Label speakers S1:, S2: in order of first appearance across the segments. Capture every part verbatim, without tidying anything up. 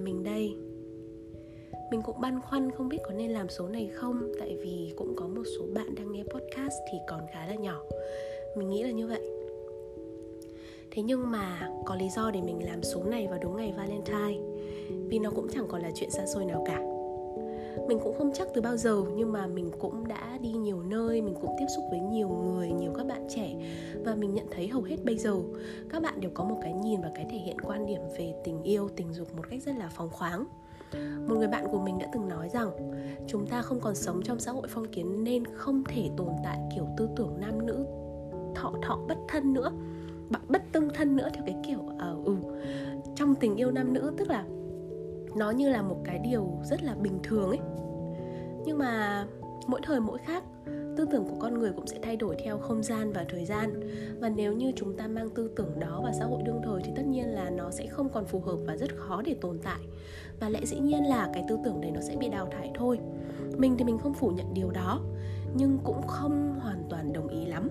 S1: mình đây. Mình cũng băn khoăn không biết có nên làm số này không, tại vì cũng có một số bạn đang nghe podcast thì còn khá là nhỏ. Mình nghĩ là như vậy. Thế nhưng mà có lý do để mình làm số này vào đúng ngày Valentine, vì nó cũng chẳng còn là chuyện xa xôi nào cả. Mình cũng không chắc từ bao giờ, nhưng mà mình cũng đã đi nhiều nơi, mình cũng tiếp xúc với nhiều người, nhiều các bạn trẻ. Và mình nhận thấy hầu hết bây giờ các bạn đều có một cái nhìn và cái thể hiện quan điểm về tình yêu, tình dục một cách rất là phóng khoáng. Một người bạn của mình đã từng nói rằng chúng ta không còn sống trong xã hội phong kiến nên không thể tồn tại kiểu tư tưởng nam nữ thọ thọ bất thân nữa, bất tương thân nữa, theo cái kiểu uh, ừ, trong tình yêu nam nữ, tức là nó như là một cái điều rất là bình thường ấy. Nhưng mà mỗi thời mỗi khác, tư tưởng của con người cũng sẽ thay đổi theo không gian và thời gian. Và nếu như chúng ta mang tư tưởng đó vào xã hội đương thời thì tất nhiên là nó sẽ không còn phù hợp và rất khó để tồn tại. Và lẽ dĩ nhiên là cái tư tưởng đấy nó sẽ bị đào thải thôi. Mình thì mình không phủ nhận điều đó, nhưng cũng không hoàn toàn đồng ý lắm.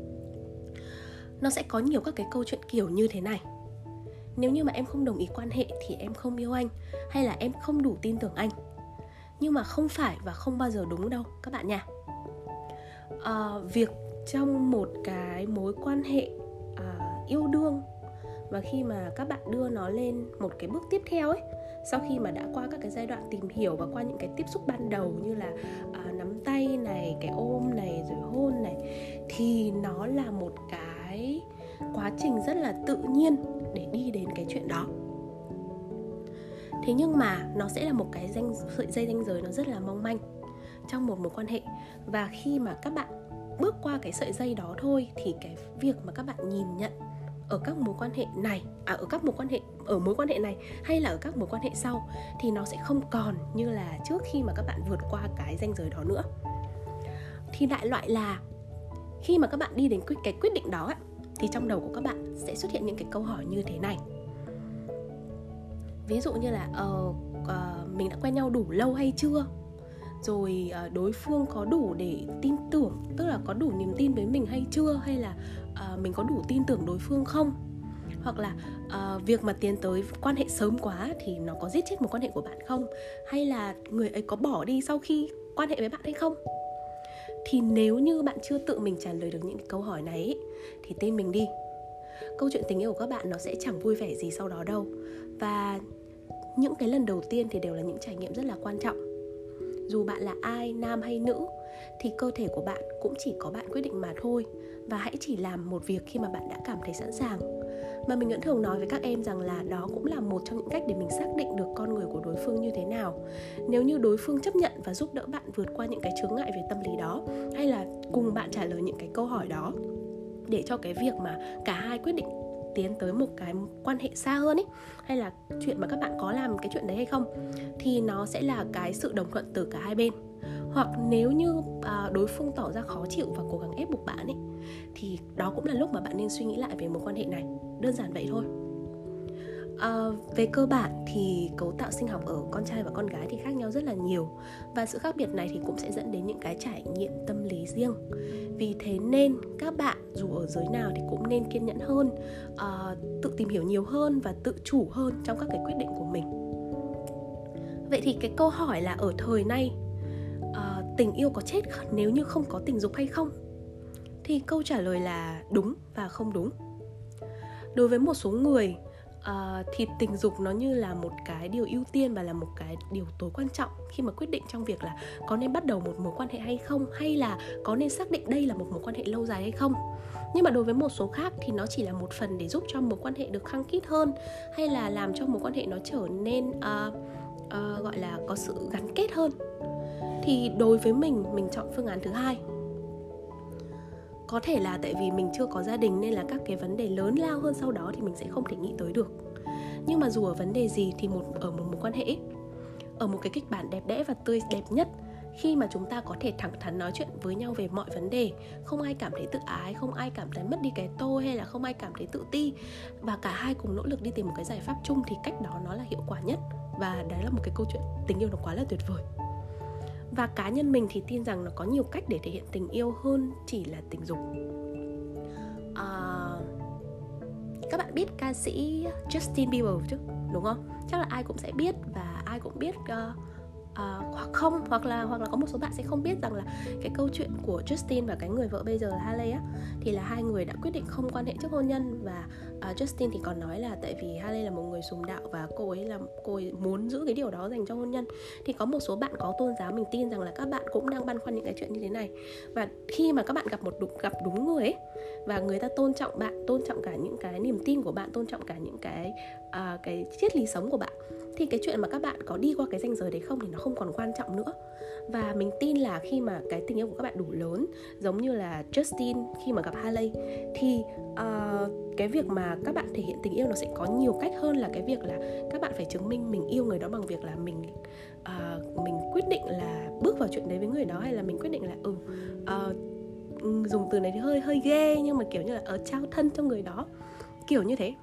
S1: Nó sẽ có nhiều các cái câu chuyện kiểu như thế này: nếu như mà em không đồng ý quan hệ thì em không yêu anh, hay là em không đủ tin tưởng anh. Nhưng mà không phải và không bao giờ đúng đâu các bạn nha. à, Việc trong một cái mối quan hệ à, yêu đương, và khi mà các bạn đưa nó lên một cái bước tiếp theo ấy, sau khi mà đã qua các cái giai đoạn tìm hiểu và qua những cái tiếp xúc ban đầu như là à, nắm tay này, cái ôm này, rồi hôn này, thì nó là một cái quá trình rất là tự nhiên để đi đến cái chuyện đó. Thế nhưng mà nó sẽ là một cái danh, sợi dây ranh giới nó rất là mong manh trong một mối quan hệ. Và khi mà các bạn bước qua cái sợi dây đó thôi, thì cái việc mà các bạn nhìn nhận ở các mối quan hệ này, à, ở các mối quan hệ ở mối quan hệ này hay là ở các mối quan hệ sau thì nó sẽ không còn như là trước khi mà các bạn vượt qua cái ranh giới đó nữa. Thì đại loại là khi mà các bạn đi đến cái quyết định đó ấy, thì trong đầu của các bạn sẽ xuất hiện những cái câu hỏi như thế này. Ví dụ như là uh, uh, mình đã quen nhau đủ lâu hay chưa? Rồi uh, đối phương có đủ để tin tưởng, tức là có đủ niềm tin với mình hay chưa? Hay là uh, mình có đủ tin tưởng đối phương không? Hoặc là uh, việc mà tiến tới quan hệ sớm quá thì nó có giết chết một quan hệ của bạn không? Hay là người ấy có bỏ đi sau khi quan hệ với bạn hay không? Thì nếu như bạn chưa tự mình trả lời được những câu hỏi này ấy, thì tin mình đi, câu chuyện tình yêu của các bạn nó sẽ chẳng vui vẻ gì sau đó đâu. Và những cái lần đầu tiên thì đều là những trải nghiệm rất là quan trọng. Dù bạn là ai, nam hay nữ, thì cơ thể của bạn cũng chỉ có bạn quyết định mà thôi. Và hãy chỉ làm một việc khi mà bạn đã cảm thấy sẵn sàng. Mà mình vẫn thường nói với các em rằng là đó cũng là một trong những cách để mình xác định được con người của đối phương như thế nào. Nếu như đối phương chấp nhận và giúp đỡ bạn vượt qua những cái chướng ngại về tâm lý đó, hay là cùng bạn trả lời những cái câu hỏi đó, để cho cái việc mà cả hai quyết định tiến tới một cái quan hệ xa hơn ấy, hay là chuyện mà các bạn có làm cái chuyện đấy hay không, thì nó sẽ là cái sự đồng thuận từ cả hai bên. Hoặc nếu như à, đối phương tỏ ra khó chịu và cố gắng ép buộc bạn ấy, thì đó cũng là lúc mà bạn nên suy nghĩ lại về mối quan hệ này. Đơn giản vậy thôi. à, Về cơ bản thì cấu tạo sinh học ở con trai và con gái thì khác nhau rất là nhiều. Và sự khác biệt này thì cũng sẽ dẫn đến những cái trải nghiệm tâm lý riêng. Vì thế nên các bạn dù ở giới nào thì cũng nên kiên nhẫn hơn, à, tự tìm hiểu nhiều hơn và tự chủ hơn trong các cái quyết định của mình. Vậy thì cái câu hỏi là ở thời nay, à, tình yêu có chết nếu như không có tình dục hay không? Thì câu trả lời là đúng và không đúng. Đối với một số người, uh, thì tình dục nó như là một cái điều ưu tiên và là một cái điều tối quan trọng khi mà quyết định trong việc là có nên bắt đầu một mối quan hệ hay không, hay là có nên xác định đây là một mối quan hệ lâu dài hay không. Nhưng mà đối với một số khác thì nó chỉ là một phần để giúp cho mối quan hệ được khăng khít hơn, hay là làm cho mối quan hệ nó trở nên uh, uh, gọi là có sự gắn kết hơn. Thì đối với mình, mình chọn phương án thứ hai. Có thể là tại vì mình chưa có gia đình nên là các cái vấn đề lớn lao hơn sau đó thì mình sẽ không thể nghĩ tới được. Nhưng mà dù ở vấn đề gì thì một, ở một mối quan hệ, ở một cái kịch bản đẹp đẽ và tươi đẹp nhất, khi mà chúng ta có thể thẳng thắn nói chuyện với nhau về mọi vấn đề, không ai cảm thấy tự ái, không ai cảm thấy mất đi cái tôi, hay là không ai cảm thấy tự ti, và cả hai cùng nỗ lực đi tìm một cái giải pháp chung, thì cách đó nó là hiệu quả nhất. Và đấy là một cái câu chuyện tình yêu nó quá là tuyệt vời. Và cá nhân mình thì tin rằng nó có nhiều cách để thể hiện tình yêu hơn chỉ là tình dục. à, Các bạn biết ca sĩ Justin Bieber chứ, đúng không? Chắc là ai cũng sẽ biết, và ai cũng biết uh, uh, hoặc không, hoặc là hoặc là có một số bạn sẽ không biết rằng là cái câu chuyện của Justin và cái người vợ bây giờ là Hailey á, thì là hai người đã quyết định không quan hệ trước hôn nhân. Và uh, Justin thì còn nói là tại vì Hailey là một người sùng đạo và cô ấy là cô ấy muốn giữ cái điều đó dành cho hôn nhân. Thì có một số bạn có tôn giáo, mình tin rằng là các bạn cũng đang băn khoăn những cái chuyện như thế này. Và khi mà các bạn gặp một đúng, gặp đúng người ấy, và người ta tôn trọng bạn, tôn trọng cả những cái niềm tin của bạn, tôn trọng cả những cái uh, cái triết lý sống của bạn, thì cái chuyện mà các bạn có đi qua cái ranh giới đấy không thì nó không còn quan trọng nữa. Và mình tin là khi mà cái tình yêu của các bạn đủ lớn, giống như là Justin khi mà gặp Hailey, thì uh, cái việc mà các bạn thể hiện tình yêu nó sẽ có nhiều cách hơn là cái việc là các bạn phải chứng minh mình yêu người đó bằng việc là mình uh, mình quyết định là bước vào chuyện đấy với người đó, hay là mình quyết định là ừ uh, dùng từ này thì hơi hơi ghê, nhưng mà kiểu như là ở trao thân cho người đó, kiểu như thế.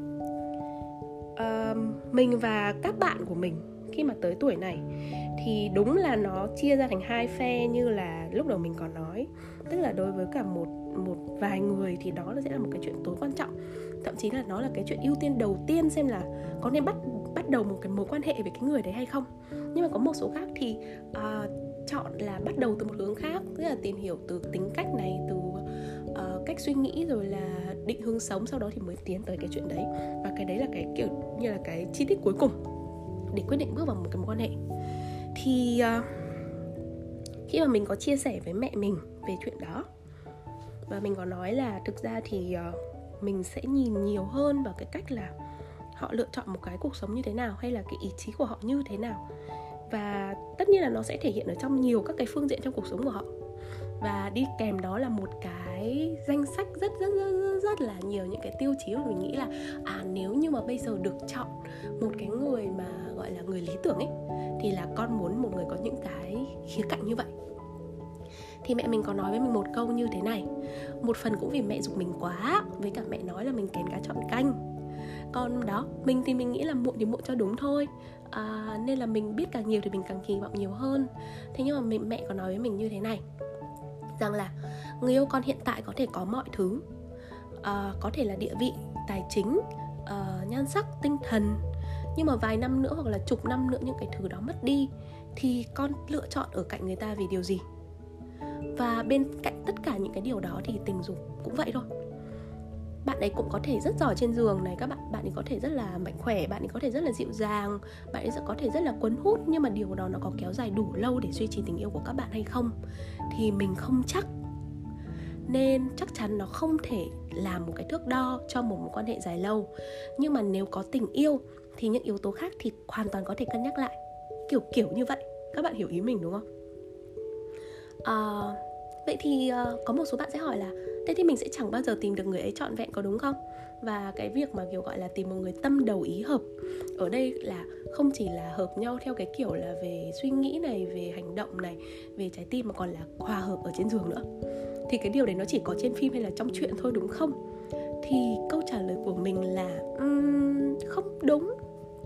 S1: Uh, mình và các bạn của mình khi mà tới tuổi này thì đúng là nó chia ra thành hai phe như là lúc đầu mình còn nói. Tức là đối với cả một, một vài người thì đó sẽ là một cái chuyện tối quan trọng, thậm chí là nó là cái chuyện ưu tiên đầu tiên xem là có nên bắt, bắt đầu một cái mối quan hệ với cái người đấy hay không. Nhưng mà có một số khác thì uh, chọn là bắt đầu từ một hướng khác, tức là tìm hiểu từ tính cách này, từ uh, cách suy nghĩ, rồi là định hướng sống, sau đó thì mới tiến tới cái chuyện đấy. Và cái đấy là cái kiểu như là cái chi tiết cuối cùng để quyết định bước vào một cái mối quan hệ. Thì uh, khi mà mình có chia sẻ với mẹ mình về chuyện đó, và mình có nói là thực ra thì uh, mình sẽ nhìn nhiều hơn vào cái cách là họ lựa chọn một cái cuộc sống như thế nào, hay là cái ý chí của họ như thế nào. Và tất nhiên là nó sẽ thể hiện ở trong nhiều các cái phương diện trong cuộc sống của họ. Và đi kèm đó là một cái danh sách rất rất rất rất, rất là nhiều những cái tiêu chí mà mình nghĩ là à nếu như mà bây giờ được chọn một cái người mà gọi là người lý tưởng ấy, thì là con muốn một người có những cái khía cạnh như vậy. Thì mẹ mình có nói với mình một câu như thế này. Một phần cũng vì mẹ giục mình quá, với cả mẹ nói là mình kén cá chọn canh. Còn đó, mình thì mình nghĩ là muộn thì muộn cho đúng thôi. à, Nên là mình biết càng nhiều thì mình càng kỳ vọng nhiều hơn. Thế nhưng mà mình, mẹ có nói với mình như thế này, rằng là người yêu con hiện tại có thể có mọi thứ, à, có thể là địa vị, tài chính, uh, nhan sắc, tinh thần. Nhưng mà vài năm nữa hoặc là chục năm nữa những cái thứ đó mất đi, thì con lựa chọn ở cạnh người ta vì điều gì? Và bên cạnh tất cả những cái điều đó thì tình dục cũng vậy thôi. Bạn ấy cũng có thể rất giỏi trên giường này, các bạn bạn ấy có thể rất là mạnh khỏe, bạn ấy có thể rất là dịu dàng, bạn ấy có thể rất là cuốn hút, nhưng mà điều đó nó có kéo dài đủ lâu để duy trì tình yêu của các bạn hay không thì mình không chắc. Nên chắc chắn nó không thể là một cái thước đo cho một mối quan hệ dài lâu. Nhưng mà nếu có tình yêu thì những yếu tố khác thì hoàn toàn có thể cân nhắc lại. Kiểu kiểu như vậy. Các bạn hiểu ý mình đúng không? À, vậy thì uh, có một số bạn sẽ hỏi là thế thì mình sẽ chẳng bao giờ tìm được người ấy trọn vẹn, có đúng không? Và cái việc mà kiểu gọi là tìm một người tâm đầu ý hợp ở đây là không chỉ là hợp nhau theo cái kiểu là về suy nghĩ này, về hành động này, về trái tim, mà còn là hòa hợp ở trên giường nữa. Thì cái điều đấy nó chỉ có trên phim hay là trong truyện thôi, đúng không? Thì câu trả lời của mình là um, không đúng.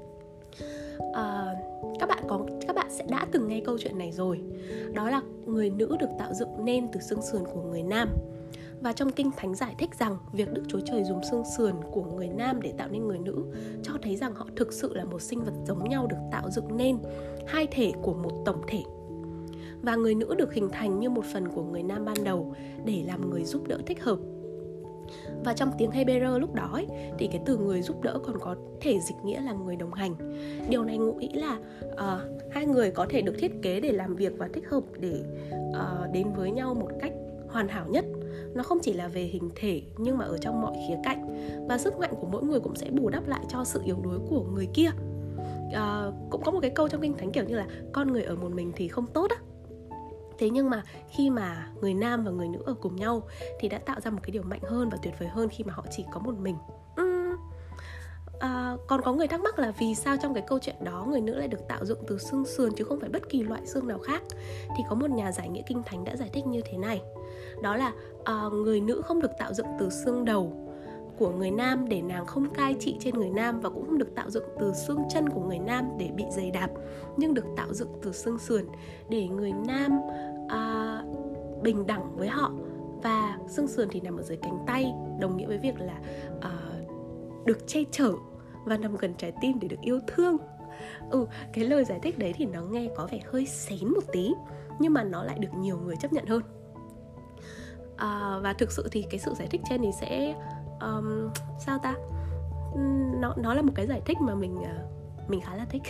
S1: À, các bạn có các bạn sẽ đã từng nghe câu chuyện này rồi. Đó là người nữ được tạo dựng nên từ xương sườn của người nam. Và trong Kinh Thánh giải thích rằng việc Đức Chúa Trời dùng xương sườn của người nam để tạo nên người nữ cho thấy rằng họ thực sự là một sinh vật giống nhau, được tạo dựng nên hai thể của một tổng thể. Và người nữ được hình thành như một phần của người nam ban đầu để làm người giúp đỡ thích hợp. Và trong tiếng Hebrew lúc đó ấy, thì cái từ người giúp đỡ còn có thể dịch nghĩa là người đồng hành. Điều này ngụ ý là uh, hai người có thể được thiết kế để làm việc và thích hợp để uh, đến với nhau một cách hoàn hảo nhất. Nó không chỉ là về hình thể nhưng mà ở trong mọi khía cạnh. Và sức mạnh của mỗi người cũng sẽ bù đắp lại cho sự yếu đuối của người kia. uh, Cũng có một cái câu trong Kinh Thánh kiểu như là con người ở một mình thì không tốt á. Thế nhưng mà khi mà người nam và người nữ ở cùng nhau thì đã tạo ra một cái điều mạnh hơn và tuyệt vời hơn khi mà họ chỉ có một mình. uhm. à, Còn có người thắc mắc là vì sao trong cái câu chuyện đó người nữ lại được tạo dựng từ xương sườn chứ không phải bất kỳ loại xương nào khác. Thì có một nhà giải nghĩa Kinh Thánh đã giải thích như thế này. Đó là à, người nữ không được tạo dựng từ xương đầu của người nam để nàng không cai trị trên người nam, và cũng không được tạo dựng từ xương chân của người nam để bị giày đạp, nhưng được tạo dựng từ xương sườn để người nam à, bình đẳng với họ. Và xương sườn thì nằm ở dưới cánh tay, đồng nghĩa với việc là à, được che chở và nằm gần trái tim để được yêu thương. Ừ, cái lời giải thích đấy thì nó nghe có vẻ hơi xén một tí, nhưng mà nó lại được nhiều người chấp nhận hơn. à, Và thực sự thì cái sự giải thích trên thì sẽ um, sao ta, nó, nó là một cái giải thích mà mình uh, mình khá là thích.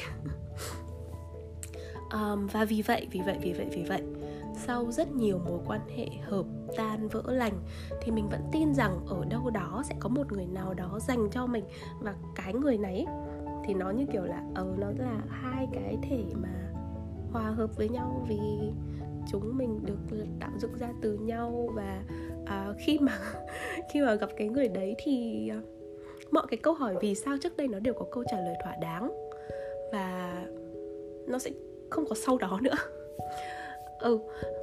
S1: um, Và vì vậy, vì vậy, vì vậy, vì vậy sau rất nhiều mối quan hệ hợp tan vỡ lành thì mình vẫn tin rằng ở đâu đó sẽ có một người nào đó dành cho mình. Và cái người này thì nó như kiểu là ờ nó là hai cái thể mà hòa hợp với nhau vì chúng mình được tạo dựng ra từ nhau. Và à, khi mà khi mà gặp cái người đấy thì mọi cái câu hỏi vì sao trước đây nó đều có câu trả lời thỏa đáng, và nó sẽ không có sau đó nữa. Ừ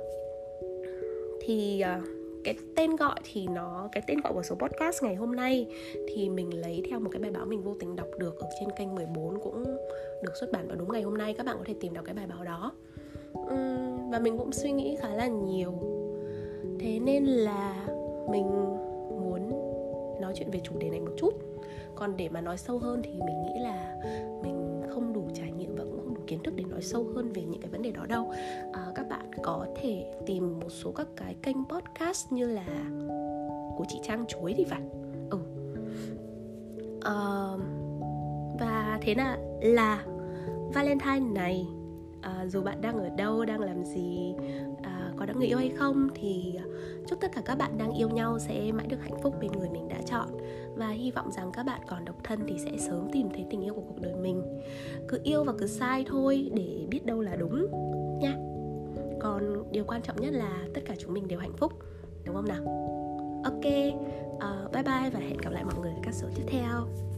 S1: Thì uh, cái tên gọi thì nó cái tên gọi của số podcast ngày hôm nay thì mình lấy theo một cái bài báo mình vô tình đọc được ở trên kênh mười bốn, cũng được xuất bản vào đúng ngày hôm nay. Các bạn có thể tìm đọc cái bài báo đó. uhm, Và mình cũng suy nghĩ khá là nhiều, thế nên là mình muốn nói chuyện về chủ đề này một chút. Còn để mà nói sâu hơn thì mình nghĩ là mình không đủ trải nghiệm và cũng không đủ kiến thức để nói sâu hơn về những cái vấn đề đó đâu. à, Các bạn có thể tìm một số các cái kênh podcast như là của chị Trang Chuối thì phải. ừ. à, Và thế là là Valentine này, à, dù bạn đang ở đâu, đang làm gì, à, có đã người yêu hay không, thì chúc tất cả các bạn đang yêu nhau sẽ mãi được hạnh phúc bên người mình đã chọn. Và hy vọng rằng các bạn còn độc thân thì sẽ sớm tìm thấy tình yêu của cuộc đời mình. Cứ yêu và cứ sai thôi, để biết đâu là đúng nha. Còn điều quan trọng nhất là tất cả chúng mình đều hạnh phúc, đúng không nào? Ok, uh, bye bye và hẹn gặp lại mọi người ở các số tiếp theo.